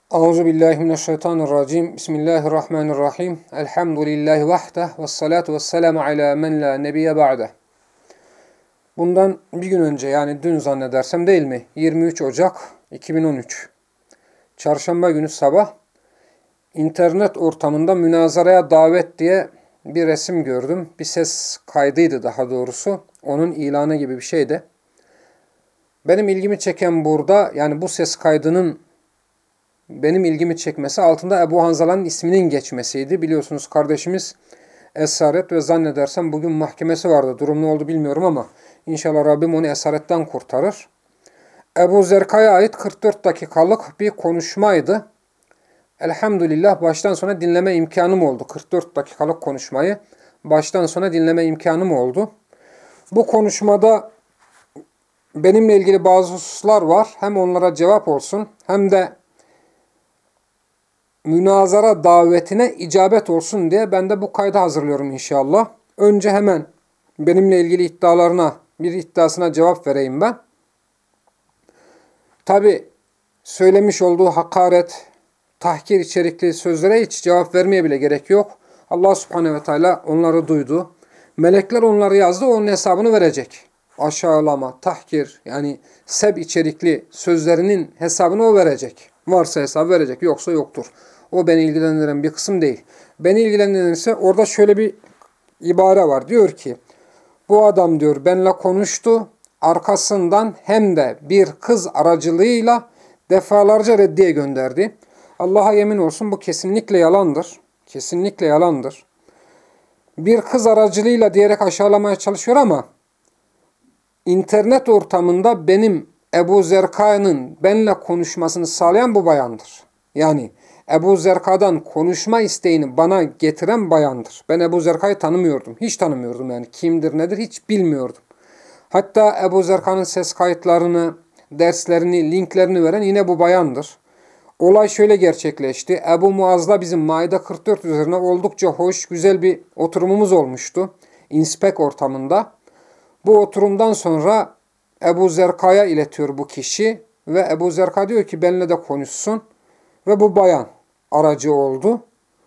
Euzubillahimineşşeytanirracim. Bismillahirrahmanirrahim. Elhamdülillahi vahdeh ve salatu vesselamu ala men la nebiye ba'deh. Bundan bir gün önce, yani dün zannedersem değil mi? 23 Ocak 2013. Çarşamba günü sabah internet ortamında münazaraya davet diye bir resim gördüm. Bir ses kaydıydı daha doğrusu. Onun ilanı gibi bir şeydi. Benim ilgimi çeken burada, yani bu ses kaydının benim ilgimi çekmesi altında Ebu Hanzala'nın isminin geçmesiydi. Biliyorsunuz kardeşimiz esaret ve zannedersem bugün mahkemesi vardı. Durum ne oldu bilmiyorum ama inşallah Rabbim onu esaretten kurtarır. Ebu Zerka'ya ait 44 dakikalık bir konuşmaydı. Elhamdülillah baştan sona dinleme imkanım oldu. 44 dakikalık konuşmayı baştan sona dinleme imkanım oldu. Bu konuşmada benimle ilgili bazı hususlar var. Hem onlara cevap olsun hem de münazara davetine icabet olsun diye ben de bu kaydı hazırlıyorum inşallah. Önce hemen benimle ilgili iddiasına cevap vereyim ben. Tabi söylemiş olduğu hakaret, tahkir içerikli sözlere hiç cevap vermeye bile gerek yok. Allah subhanehu ve teala onları duydu. Melekler onları yazdı, onun hesabını verecek. Aşağılama, tahkir, yani seb içerikli sözlerinin hesabını o verecek. Varsa hesabı verecek, yoksa yoktur. O beni ilgilendiren bir kısım değil. Beni ilgilendiren ise orada şöyle bir ibare var. Diyor ki, bu adam diyor benimle konuştu, arkasından hem de bir kız aracılığıyla defalarca reddiye gönderdi. Allah'a yemin olsun bu kesinlikle yalandır. Kesinlikle yalandır. Bir kız aracılığıyla diyerek aşağılamaya çalışıyor ama internet ortamında benim Ebu Zerka'nın benimle konuşmasını sağlayan bu bayandır. Yani Ebu Zerka'dan konuşma isteğini bana getiren bayandır. Ben Ebu Zerka'yı tanımıyordum. Hiç tanımıyordum yani. Kimdir nedir hiç bilmiyordum. Hatta Ebu Zerka'nın ses kayıtlarını, derslerini, linklerini veren yine bu bayandır. Olay şöyle gerçekleşti. Ebu Muaz'la bizim Maide 44 üzerine oldukça hoş, güzel bir oturumumuz olmuştu. İnspek ortamında. Bu oturumdan sonra Ebu Zerka'ya iletiyor bu kişi ve Ebu Zerka diyor ki benimle de konuşsun ve bu bayan aracı oldu.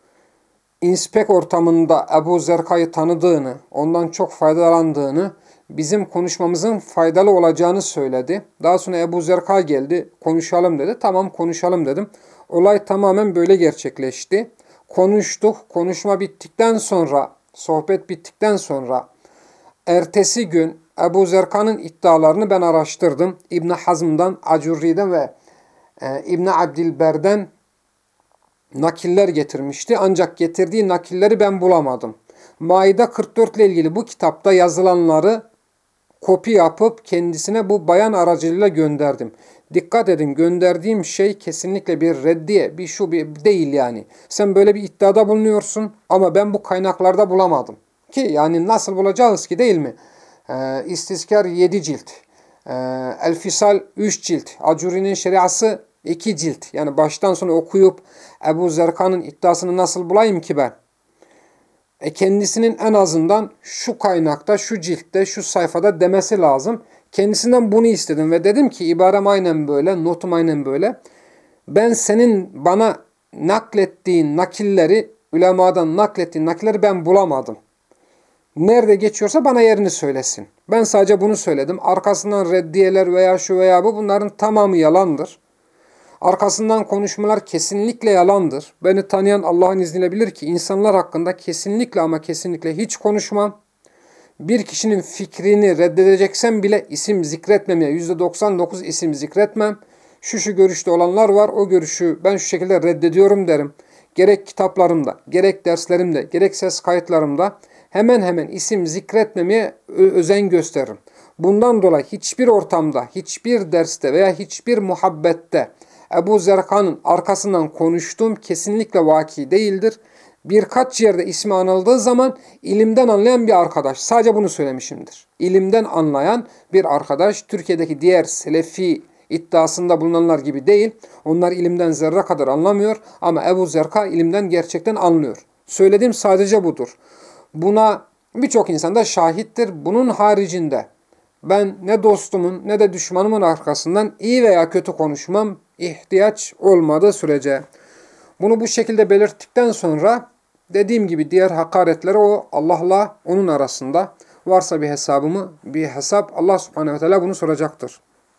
İnspek ortamında Ebu Zerka'yı tanıdığını, ondan çok faydalandığını, bizim konuşmamızın faydalı olacağını söyledi. Daha sonra Ebu Zerka geldi, konuşalım dedi. Tamam konuşalım dedim. Olay tamamen böyle gerçekleşti. Konuştuk, konuşma bittikten sonra, sohbet bittikten sonra ertesi gün Ebu Zerka'nın iddialarını ben araştırdım. İbn Hazm'dan, Acurri'den ve İbn Abdilber'den nakiller getirmişti. Ancak getirdiği nakilleri ben bulamadım. Maide 44 ile ilgili bu kitapta yazılanları kopya yapıp kendisine bu bayan aracılığıyla gönderdim. Dikkat edin, gönderdiğim şey kesinlikle bir reddiye, bir şu bir değil yani. Sen böyle bir iddiada bulunuyorsun ama ben bu kaynaklarda bulamadım. Ki yani nasıl bulacağız ki, değil mi? İstizkar 7 cilt. El-Fisal 3 cilt. Acuri'nin şeriası 2 cilt. Yani baştan sona okuyup Ebu Zerka'nın iddiasını nasıl bulayım ki ben? Kendisinin en azından şu kaynakta, şu ciltte, şu sayfada demesi lazım. Kendisinden bunu istedim ve dedim ki ibarem aynen böyle, notum aynen böyle. Ben senin bana naklettiğin nakilleri, ulemadan naklettiğin nakilleri ben bulamadım. Nerede geçiyorsa bana yerini söylesin. Ben sadece bunu söyledim. Arkasından reddiyeler veya şu veya bu, bunların tamamı yalandır. Arkasından konuşmalar kesinlikle yalandır. Beni tanıyan Allah'ın izniyle bilir ki insanlar hakkında kesinlikle ama kesinlikle hiç konuşmam. Bir kişinin fikrini reddedeceksem bile isim zikretmemeye, %99 isim zikretmem. Şu görüşte olanlar var, o görüşü ben şu şekilde reddediyorum derim. Gerek kitaplarımda, gerek derslerimde, gerek ses kayıtlarımda hemen hemen isim zikretmemeye özen gösteririm. Bundan dolayı hiçbir ortamda, hiçbir derste veya hiçbir muhabbette Ebu Zerka'nın arkasından konuştuğum kesinlikle vaki değildir. Birkaç yerde ismi anıldığı zaman ilimden anlayan bir arkadaş, sadece bunu söylemişimdir. İlimden anlayan bir arkadaş, Türkiye'deki diğer Selefi iddiasında bulunanlar gibi değil. Onlar ilimden zerre kadar anlamıyor ama Ebu Zerka ilimden gerçekten anlıyor. Söylediğim sadece budur. Buna birçok insan da şahittir. Bunun haricinde Ben ne dostumun ne de düşmanımın arkasından iyi veya kötü konuşmam ihtiyaç olmadığı sürece. Bunu bu şekilde belirttikten sonra dediğim gibi diğer hakaretleri o Allah'la onun arasında. Varsa bir hesap Allah subhanehu ve teala bunu soracaktır.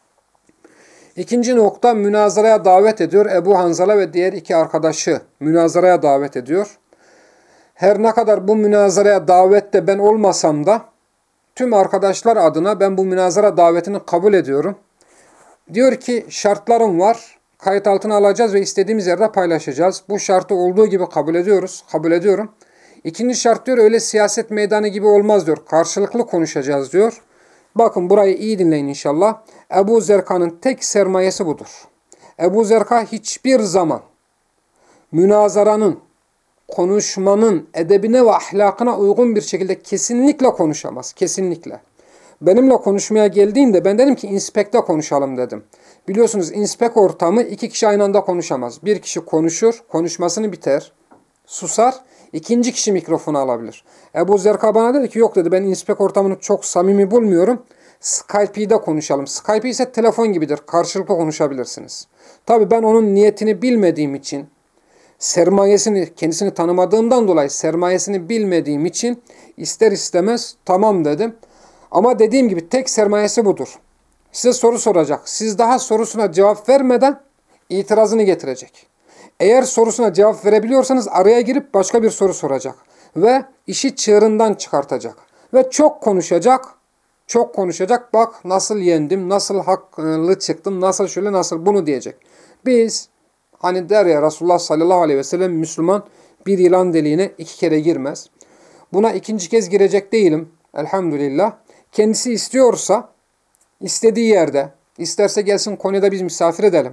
İkinci nokta münazaraya davet ediyor. Ebu Hanzala ve diğer iki arkadaşı münazaraya davet ediyor. Her ne kadar bu münazaraya davette ben olmasam da tüm arkadaşlar adına ben bu münazara davetini kabul ediyorum. Diyor ki şartlarım var. Kayıt altına alacağız ve istediğimiz yerde paylaşacağız. Bu şartı olduğu gibi kabul ediyoruz. Kabul ediyorum. İkinci şart diyor öyle siyaset meydanı gibi olmaz diyor. Karşılıklı konuşacağız diyor. Bakın burayı iyi dinleyin inşallah. Ebu Zerka'nın tek sermayesi budur. Ebu Zerka hiçbir zaman münazaranın, konuşmanın edebine ve ahlakına uygun bir şekilde kesinlikle konuşamaz. Kesinlikle. Benimle konuşmaya geldiğinde ben dedim ki inspekte konuşalım dedim. Biliyorsunuz inspek ortamı iki kişi aynı anda konuşamaz. Bir kişi konuşur, konuşmasını biter, susar, ikinci kişi mikrofonu alabilir. Ebu Zerka bana dedi ki yok dedi ben inspek ortamını çok samimi bulmuyorum. Skype'de konuşalım. Skype ise telefon gibidir. Karşılıklı konuşabilirsiniz. Tabii ben onun niyetini bilmediğim için, sermayesini, kendisini tanımadığımdan dolayı sermayesini bilmediğim için ister istemez tamam dedim. Ama dediğim gibi tek sermayesi budur. Size soru soracak. Siz daha sorusuna cevap vermeden itirazını getirecek. Eğer sorusuna cevap verebiliyorsanız araya girip başka bir soru soracak. Ve işi çığırından çıkartacak. Ve çok konuşacak. Çok konuşacak. Bak nasıl yendim, nasıl haklı çıktım, nasıl şöyle, nasıl bunu diyecek. Biz hani der ya Resulullah sallallahu aleyhi ve sellem Müslüman bir yılan deliğine iki kere girmez. Buna ikinci kez girecek değilim. Elhamdülillah. Kendisi istiyorsa istediği yerde, isterse gelsin Konya'da biz misafir edelim.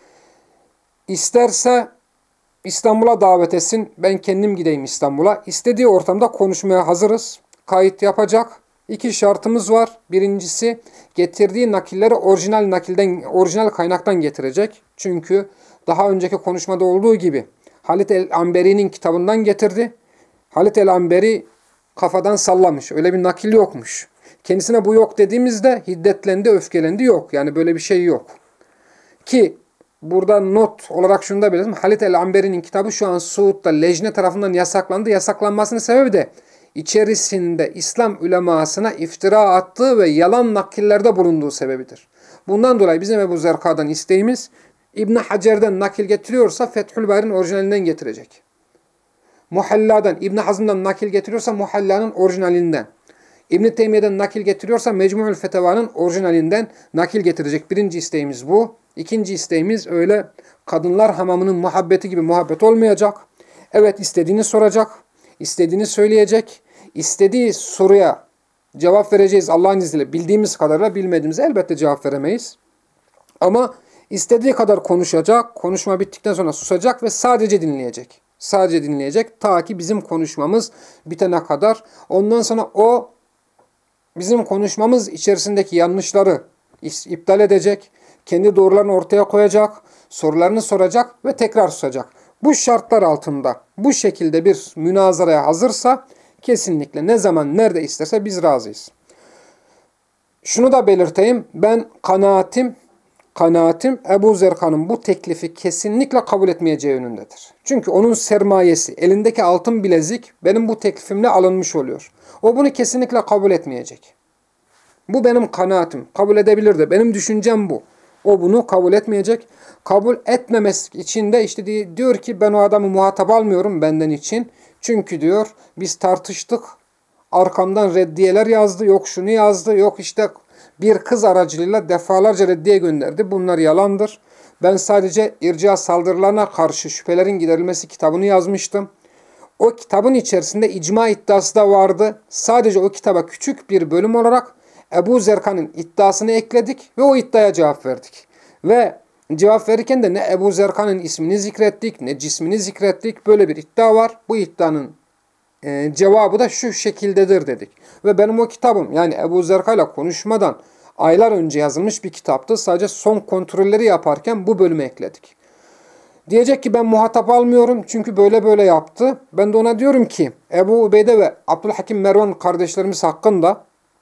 İsterse İstanbul'a davet etsin, ben kendim gideyim İstanbul'a. İstediği ortamda konuşmaya hazırız. Kayıt yapacak. İki şartımız var. Birincisi getirdiği nakilleri orijinal kaynaktan getirecek. Çünkü daha önceki konuşmada olduğu gibi Halit el-Amberi'nin kitabından getirdi. Halit el-Amberi kafadan sallamış. Öyle bir nakil yokmuş. Kendisine bu yok dediğimizde hiddetlendi, öfkelendi. Yok. Yani böyle bir şey yok. Ki burada not olarak şunu da belirtelim. Halit el-Amberi'nin kitabı şu an Suud'da lejne tarafından yasaklandı. Yasaklanmasının sebebi de içerisinde İslam ulemasına iftira attığı ve yalan nakillerde bulunduğu sebebidir. Bundan dolayı bizim Ebu Zerka'dan isteğimiz İbn Hacer'den nakil getiriyorsa Fethül Bari'nin orijinalinden getirecek. Muhalla'dan, İbn Hazm'dan nakil getiriyorsa Muhalla'nın orijinalinden. İbn-i Teymiye'den nakil getiriyorsa Mecmu'ül Feteva'nın orijinalinden nakil getirecek. Birinci isteğimiz bu. İkinci isteğimiz öyle kadınlar hamamının muhabbeti gibi muhabbet olmayacak. Evet istediğini soracak, istediğini söyleyecek, istediği soruya cevap vereceğiz Allah'ın izniyle. Bildiğimiz kadarıyla bilmediğimize elbette cevap veremeyiz. Ama istediği kadar konuşacak, konuşma bittikten sonra susacak ve sadece dinleyecek. Sadece dinleyecek ta ki bizim konuşmamız bitene kadar. Ondan sonra o bizim konuşmamız içerisindeki yanlışları iptal edecek, kendi doğrularını ortaya koyacak, sorularını soracak ve tekrar susacak. Bu şartlar altında bu şekilde bir münazaraya hazırsa kesinlikle ne zaman nerede isterse biz razıyız. Şunu da belirteyim, ben kanaatim Ebu Zerka'nın bu teklifi kesinlikle kabul etmeyeceği yönündedir. Çünkü onun sermayesi, elindeki altın bilezik benim bu teklifimle alınmış oluyor. O bunu kesinlikle kabul etmeyecek. Bu benim kanaatim. Kabul edebilir de. Benim düşüncem bu. O bunu kabul etmeyecek. Kabul etmemesi için de işte diyor ki ben o adamı muhatap almıyorum benden için. Çünkü diyor biz tartıştık. Arkamdan reddiyeler yazdı. Yok şunu yazdı. Yok işte bir kız aracılığıyla defalarca reddiye gönderdi. Bunlar yalandır. Ben sadece irca saldırılarına karşı şüphelerin giderilmesi kitabını yazmıştım. O kitabın içerisinde icma iddiası da vardı. Sadece o kitaba küçük bir bölüm olarak Ebu Zerka'nın iddiasını ekledik ve o iddiaya cevap verdik. Ve cevap verirken de ne Ebu Zerka'nın ismini zikrettik ne cismini zikrettik. Böyle bir iddia var. Bu iddianın cevabı da şu şekildedir dedik. Ve benim o kitabım yani Ebu Zerka ile konuşmadan aylar önce yazılmış bir kitaptı. Sadece son kontrolleri yaparken bu bölümü ekledik. Diyecek ki ben muhatap almıyorum çünkü böyle böyle yaptı. Ben de ona diyorum ki Ebu Ubeyde ve Abdülhakim Mervan kardeşlerimiz hakkında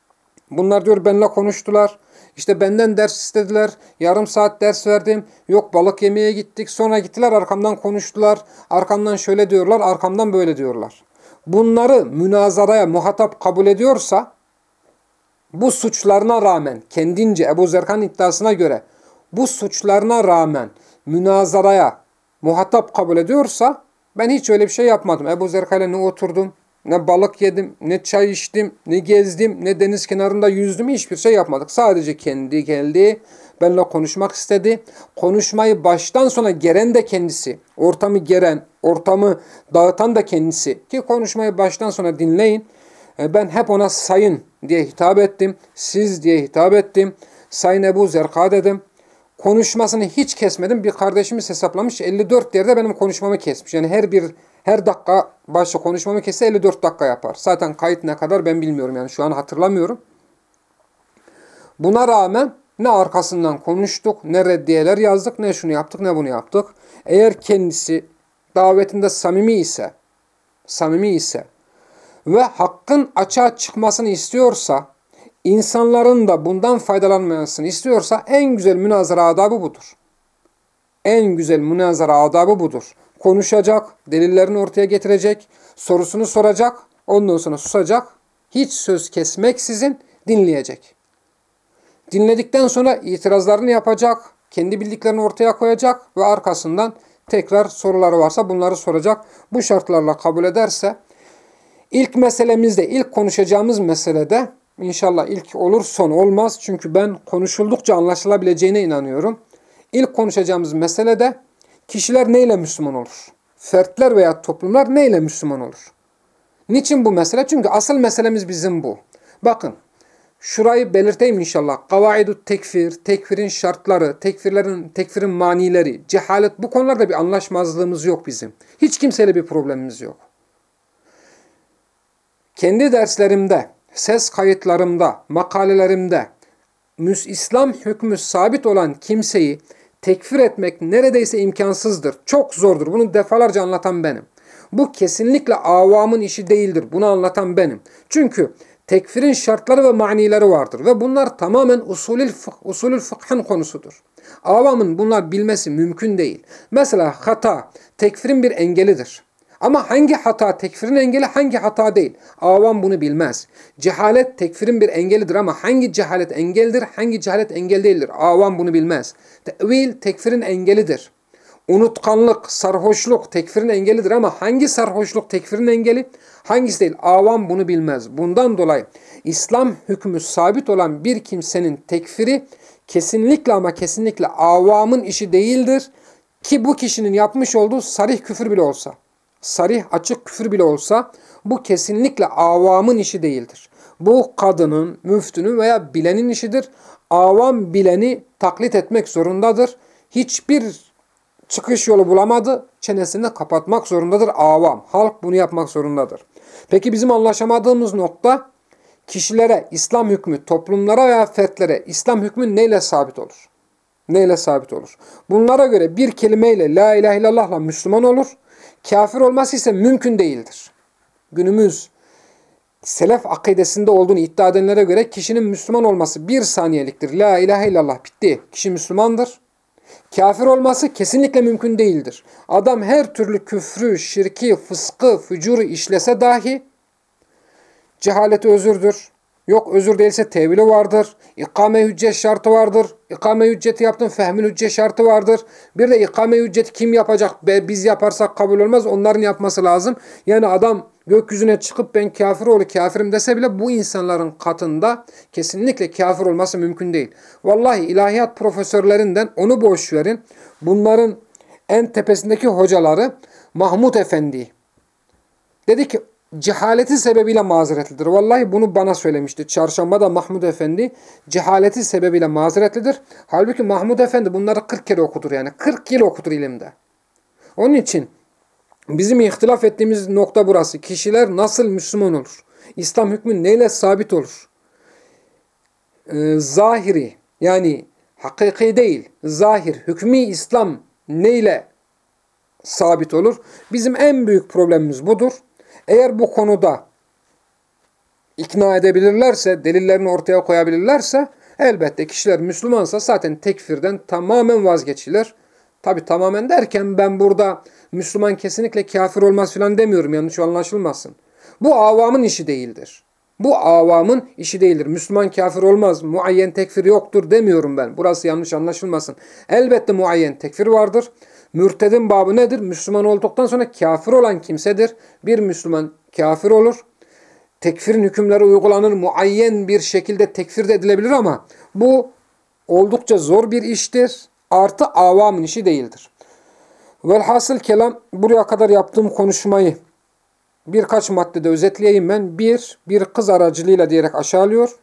Bunlar diyor benimle konuştular. İşte benden ders istediler. Yarım saat ders verdim. Yok balık yemeye gittik. Sonra gittiler arkamdan konuştular. Arkamdan şöyle diyorlar, arkamdan böyle diyorlar. Bunları münazaraya muhatap kabul ediyorsa, bu suçlarına rağmen kendince Ebu Zerkan'ın iddiasına göre bu suçlarına rağmen münazaraya muhatap kabul ediyorsa, ben hiç öyle bir şey yapmadım. Ebu Zerkan'la ne oturdum, ne balık yedim, ne çay içtim, ne gezdim, ne deniz kenarında yüzdüm, hiçbir şey yapmadık. Sadece kendi geldi, benimle konuşmak istedi. Konuşmayı baştan sona geren de kendisi. Ortamı geren, ortamı dağıtan da kendisi. Ki konuşmayı baştan sona dinleyin. Ben hep ona sayın diye hitap ettim. Siz diye hitap ettim. Sayın Ebu Zerka dedim. Konuşmasını hiç kesmedim. Bir kardeşimiz hesaplamış 54 yerde benim konuşmamı kesmiş. Yani her dakika başta konuşmamı kesse 54 dakika yapar. Zaten kayıt ne kadar ben bilmiyorum, yani şu an hatırlamıyorum. Buna rağmen ne arkasından konuştuk, ne reddiyeler yazdık, ne şunu yaptık, ne bunu yaptık. Eğer kendisi davetinde samimi ise ve hakkın açığa çıkmasını istiyorsa, insanların da bundan faydalanmasını istiyorsa en güzel münazara adabı budur. En güzel münazara adabı budur. Konuşacak, delillerini ortaya getirecek, sorusunu soracak, ondan sonra susacak, hiç söz kesmeksizin dinleyecek. Dinledikten sonra itirazlarını yapacak, kendi bildiklerini ortaya koyacak ve arkasından tekrar soruları varsa bunları soracak. Bu şartlarla kabul ederse, İlk meselemizde, ilk konuşacağımız meselede, inşallah ilk olur son olmaz. Çünkü ben konuşuldukça anlaşılabileceğine inanıyorum. İlk konuşacağımız meselede kişiler neyle Müslüman olur? Fertler veya toplumlar neyle Müslüman olur? Niçin bu mesele? Çünkü asıl meselemiz bizim bu. Bakın, şurayı belirteyim inşallah. Kavaidut tekfir, tekfirin şartları, tekfirin manileri, cehalet, bu konularda bir anlaşmazlığımız yok bizim. Hiç kimseyle bir problemimiz yok. Kendi derslerimde, ses kayıtlarımda, makalelerimde İslam hükmü sabit olan kimseyi tekfir etmek neredeyse imkansızdır. Çok zordur. Bunu defalarca anlatan benim. Bu kesinlikle avamın işi değildir. Bunu anlatan benim. Çünkü tekfirin şartları ve manileri vardır. Ve bunlar tamamen usulül fıkhın konusudur. Avamın bunlar bilmesi mümkün değil. Mesela hata, tekfirin bir engelidir. Ama hangi hata tekfirin engeli, hangi hata değil? Avam bunu bilmez. Cehalet tekfirin bir engelidir ama hangi cehalet engeldir, hangi cehalet engel değildir? Avam bunu bilmez. Tevil tekfirin engelidir. Unutkanlık, sarhoşluk tekfirin engelidir ama hangi sarhoşluk tekfirin engeli, hangisi değil? Avam bunu bilmez. Bundan dolayı İslam hükmü sabit olan bir kimsenin tekfiri kesinlikle ama kesinlikle avamın işi değildir. Ki bu kişinin yapmış olduğu sarih küfür bile olsa, sarih açık küfür bile olsa bu kesinlikle avamın işi değildir. Bu kadının, müftünün veya bilenin işidir. Avam bileni taklit etmek zorundadır. Hiçbir çıkış yolu bulamadı, çenesini kapatmak zorundadır avam. Halk bunu yapmak zorundadır. Peki bizim anlaşamadığımız nokta, kişilere İslam hükmü, toplumlara veya fertlere İslam hükmü neyle sabit olur? Neyle sabit olur? Bunlara göre bir kelimeyle la ilahe illallah'la Müslüman olur. Kafir olması ise mümkün değildir. Günümüz selef akidesinde olduğunu iddia edenlere göre kişinin Müslüman olması bir saniyeliktir. La ilahe illallah bitti. Kişi Müslümandır. Kafir olması kesinlikle mümkün değildir. Adam her türlü küfrü, şirki, fıskı, fücuru işlese dahi cehaleti özürdür. Yok özür değilse tevili vardır. İkame hüccet şartı vardır. İkame hücceti yaptın, fehmül hüccet şartı vardır. Bir de ikame hücceti kim yapacak? Biz yaparsak kabul olmaz. Onların yapması lazım. Yani adam gökyüzüne çıkıp ben kafirim dese bile bu insanların katında kesinlikle kafir olması mümkün değil. Vallahi ilahiyat profesörlerinden onu boş verin. Bunların en tepesindeki hocaları Mahmud Efendi dedi ki cehaleti sebebiyle mazeretlidir. Vallahi bunu bana söylemişti. Çarşambada Mahmud Efendi cehaleti sebebiyle mazeretlidir. Halbuki Mahmud Efendi bunları 40 kere okutur yani. 40 yıl okutur ilimde. Onun için bizim ihtilaf ettiğimiz nokta burası. Kişiler nasıl Müslüman olur? İslam hükmü neyle sabit olur? Zahiri yani hakiki değil, zahir, hükmü İslam neyle sabit olur? Bizim en büyük problemimiz budur. Eğer bu konuda ikna edebilirlerse, delillerini ortaya koyabilirlerse elbette kişiler Müslümansa zaten tekfirden tamamen vazgeçilir. Tabi tamamen derken ben burada Müslüman kesinlikle kafir olmaz filan demiyorum, yanlış anlaşılmasın. Bu avamın işi değildir. Bu avamın işi değildir. Müslüman kafir olmaz, muayyen tekfir yoktur demiyorum ben. Burası yanlış anlaşılmasın. Elbette muayyen tekfir vardır. Mürtedin babı nedir? Müslüman olduktan sonra kafir olan kimsedir. Bir Müslüman kafir olur. Tekfirin hükümleri uygulanır. Muayyen bir şekilde tekfir de edilebilir ama bu oldukça zor bir iştir. Artı avamın işi değildir. Velhasıl kelam, buraya kadar yaptığım konuşmayı birkaç maddede özetleyeyim ben. Bir kız aracılığıyla diyerek aşağılıyor.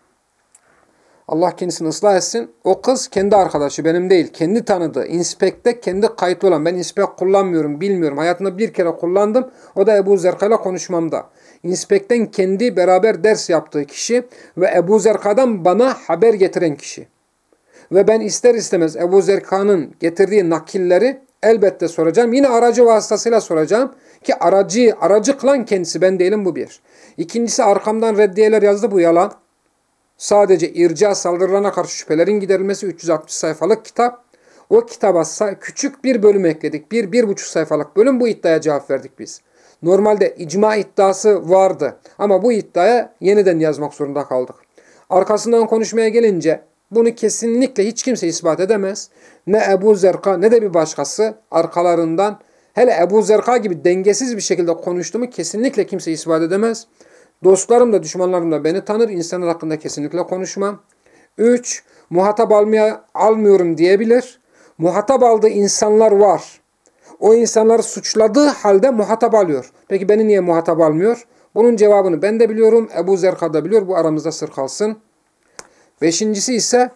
Allah kendisini ıslah etsin. O kız kendi arkadaşı, benim değil. Kendi tanıdığı, inspekte kendi kayıtlı olan. Ben inspek kullanmıyorum, bilmiyorum. Hayatımda bir kere kullandım. O da Ebu Zerka ile konuşmamda. İnspekten kendi beraber ders yaptığı kişi ve Ebu Zerka'dan bana haber getiren kişi. Ve ben ister istemez Ebu Zerka'nın getirdiği nakilleri elbette soracağım. Yine aracı vasıtasıyla soracağım ki aracı kılan kendisi, ben değilim, bu bir. İkincisi, arkamdan reddiyeler yazdı, bu yalan. Sadece irca saldırılarına karşı şüphelerin giderilmesi 360 sayfalık kitap. O kitaba küçük bir bölüm ekledik. 1-1,5 sayfalık bölüm, bu iddiaya cevap verdik biz. Normalde icma iddiası vardı ama bu iddiaya yeniden yazmak zorunda kaldık. Arkasından konuşmaya gelince bunu kesinlikle hiç kimse ispat edemez. Ne Ebu Zerka ne de bir başkası arkalarından, hele Ebu Zerka gibi dengesiz bir şekilde konuştuğumu kesinlikle kimse ispat edemez. Dostlarım da düşmanlarım da beni tanır. İnsanlar hakkında kesinlikle konuşmam. 3. Muhatap almıyorum diyebilir. Muhatap aldığı insanlar var. O insanları suçladığı halde muhatap alıyor. Peki beni niye muhatap almıyor? Bunun cevabını ben de biliyorum. Ebu Zerka da biliyor. Bu aramızda sır kalsın. 5.'si ise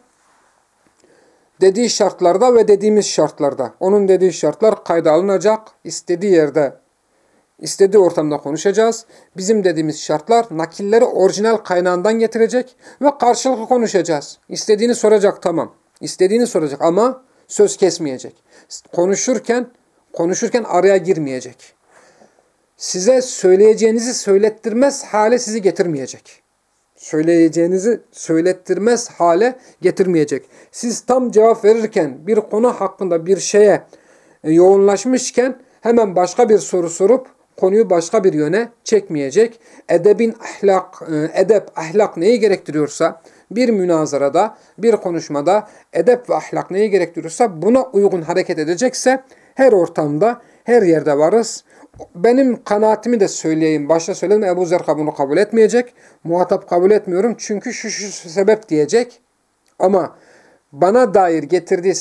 dediği şartlarda ve dediğimiz şartlarda. Onun dediği şartlar kayda alınacak. İstediği yerde, İstediği ortamda konuşacağız. Bizim dediğimiz şartlar nakilleri orijinal kaynağından getirecek ve karşılıklı konuşacağız. İstediğini soracak, tamam. İstediğini soracak ama söz kesmeyecek. Konuşurken araya girmeyecek. Size söyleyeceğinizi söylettirmez hale sizi getirmeyecek. Söyleyeceğinizi söylettirmez hale getirmeyecek. Siz tam cevap verirken bir konu hakkında bir şeye yoğunlaşmışken hemen başka bir soru sorup konuyu başka bir yöne çekmeyecek. Edep, ahlak neyi gerektiriyorsa bir münazarada, bir konuşmada edep ve ahlak neyi gerektiriyorsa buna uygun hareket edecekse her ortamda, her yerde varız. Benim kanaatimi de söyleyeyim. Başta söyledim, Ebu Zerka bunu kabul etmeyecek. Muhatap kabul etmiyorum çünkü şu sebep diyecek. Ama bana dair getirdiği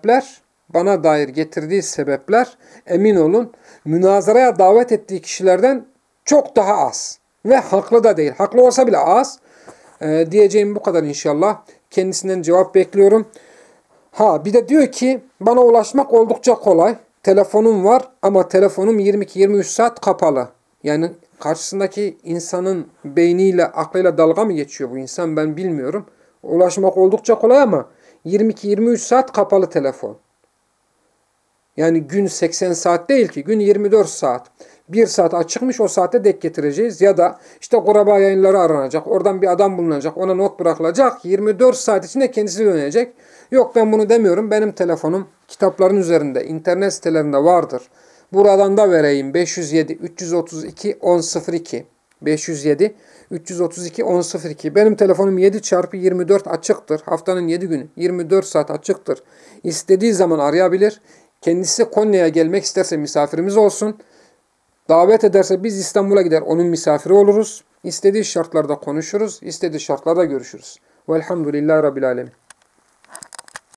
sebepler emin olun münazaraya davet ettiği kişilerden çok daha az. Ve haklı da değil. Haklı olsa bile az. Diyeceğim bu kadar inşallah. Kendisinden cevap bekliyorum. Bir de diyor ki bana ulaşmak oldukça kolay. Telefonum var ama telefonum 22-23 saat kapalı. Yani karşısındaki insanın beyniyle, aklıyla dalga mı geçiyor bu insan, ben bilmiyorum. Ulaşmak oldukça kolay ama 22-23 saat kapalı telefon. Yani gün 80 saat değil ki, gün 24 saat. 1 saat açıkmış, o saatte denk getireceğiz. Ya da işte kuraba yayınları aranacak, oradan bir adam bulunacak, ona not bırakılacak. 24 saat içinde kendisi dönecek. Yok, ben bunu demiyorum. Benim telefonum kitapların üzerinde, internet sitelerinde vardır. Buradan da vereyim. 507 332 1002. 507 332 1002. Benim telefonum 7x24 açıktır. Haftanın 7 günü 24 saat açıktır. İstediği zaman arayabilir. Kendisi Konya'ya gelmek isterse misafirimiz olsun. Davet ederse biz İstanbul'a gider, onun misafiri oluruz. İstediği şartlarda konuşuruz, istediği şartlarda görüşürüz. Velhamdülillahi Rabbil Alemin.